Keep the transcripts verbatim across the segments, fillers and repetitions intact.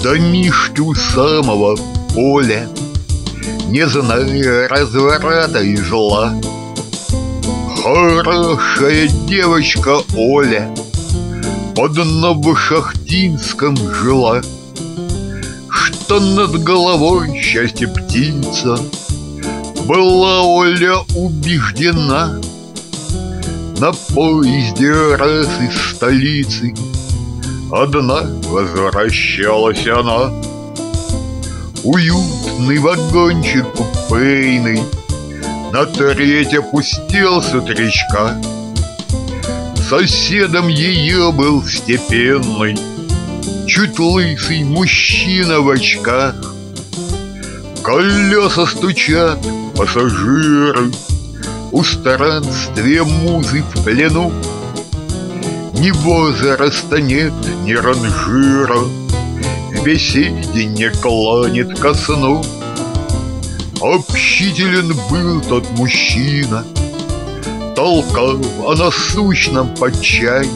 домишке у самого поля, не зная разврата и зла. Хорошая девочка Оля под Новошахтинском жила, что над головой счастье птица. Была Оля убеждена, на поезде раз из столицы одна возвращалась она. Уютный вагончик купейный на треть опустел с утречка. Соседом ее был степенный, чуть лысый мужчина в очках. Колеса стучат, пассажиры, у странствия музы в плену. Ни возраста нет, ни ранжира, в беседе не клонит ко сну. Общителен был тот мужчина, толкал о насущном под чай.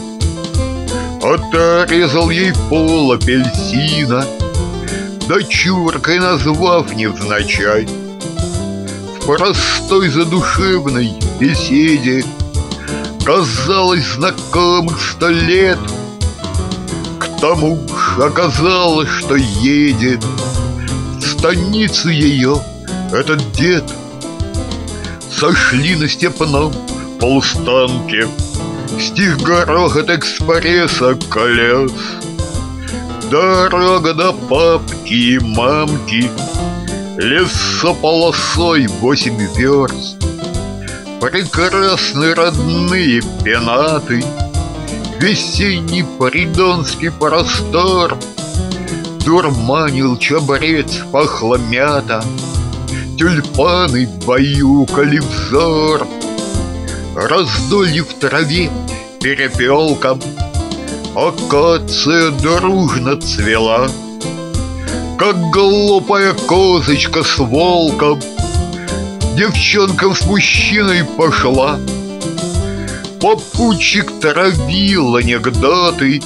Отрезал ей пол апельсина, дочуркой назвав невзначай. В простой задушевной беседе казалось знакомых сто лет. К тому ж оказалось, что едет в станицу ее этот дед. Сошли на степном полустанке, стих грохот экспресса колес. Дорога до папки и мамки, лесополосой восемь верст. Прекрасны родные пенаты, весенний придонский простор. Дурманил чабрец, пахла мята, тюльпаны баюкали взор. Раздолье в траве перепелком акация дружно цвела, как глупая козочка с волком девчонкам с мужчиной пошла. Попутчик травил анекдоты,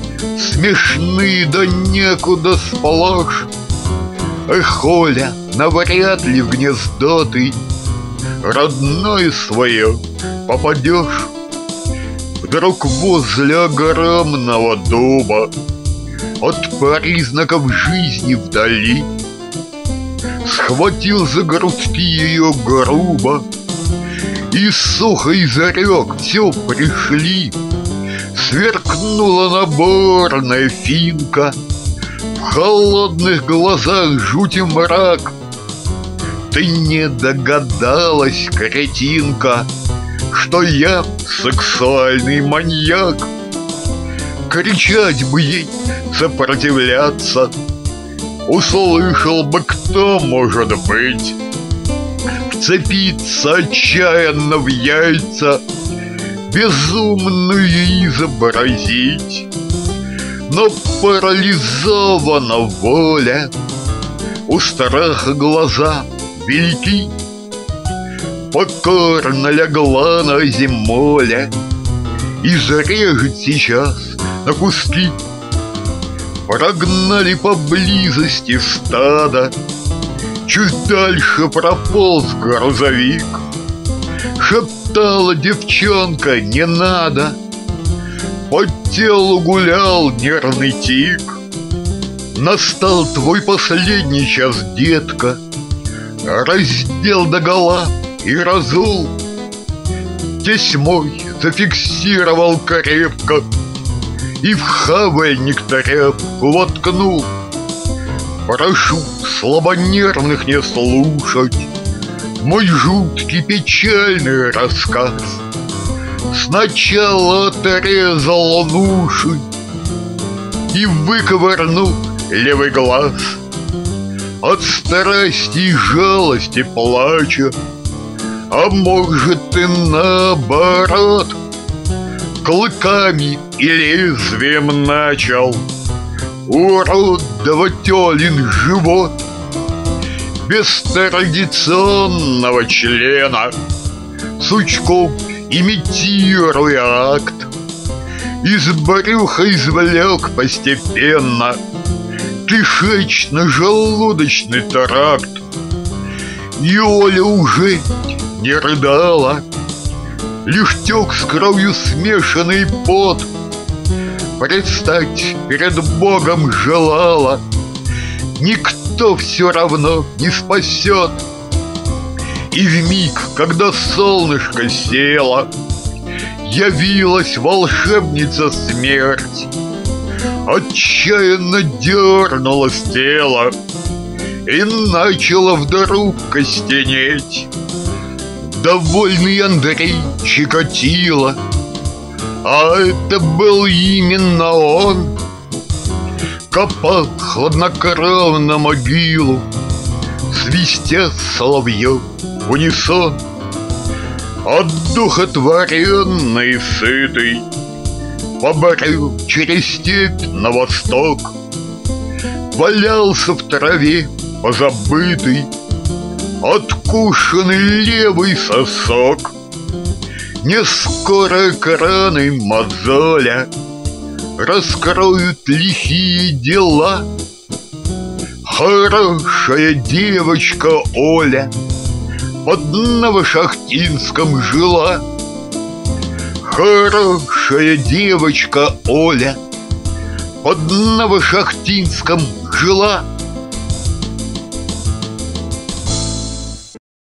смешные да некуда сплошь. Эх, Оля, навряд ли в гнездо ты родное свое попадешь. Вдруг возле огромного дуба, от признаков жизни вдали, схватил за грудки ее грубо и сухо изрек: все, пришли. Сверкнула наборная финка, в холодных глазах жуть и мрак. Ты не догадалась, кретинка, что я сексуальный маньяк. Кричать бы ей, сопротивляться, услышал бы кто, может быть, вцепиться отчаянно в яйца, безумную изобразить. Но парализована воля, у страха глаза велики. Покорно легла на земле, изрежет сейчас на куски. Прогнали поблизости стадо, чуть дальше прополз грузовик. Шептала девчонка: не надо. По телу гулял нервный тик. Настал твой последний час, детка, раздел догола и разул. Тесьмой зафиксировал крепко и в хавальник тряпку воткнул. Прошу слабонервных не слушать мой жуткий печальный рассказ. Сначала отрезал он уши и выковырнул левый глаз. От страсти и жалости плача, а может и наоборот, клыками и лезвием начал уродовать тёлин живот. Без традиционного члена, сучком имитируя акт, из брюха извлек постепенно кишечно-желудочный тракт. И Оля уже не рыдала, лишь тек с кровью смешанный пот. Предстать перед Богом желала, никто все равно не спасет. И вмиг, когда солнышко село, явилась волшебница смерть. Отчаянно дернулось тело и начало вдруг костенеть. Довольный Андрей Чикатило, а это был именно он, копал хладнокровно могилу, свистя соловьев в унисон. Одухотворенный и сытый побрел через степь на восток, валялся в траве позабытый откушенный левый сосок. Не скоро краны мозоля раскроют лихие дела. Хорошая девочка Оля под Новошахтинском жила. Хорошая девочка Оля под Новошахтинском жила.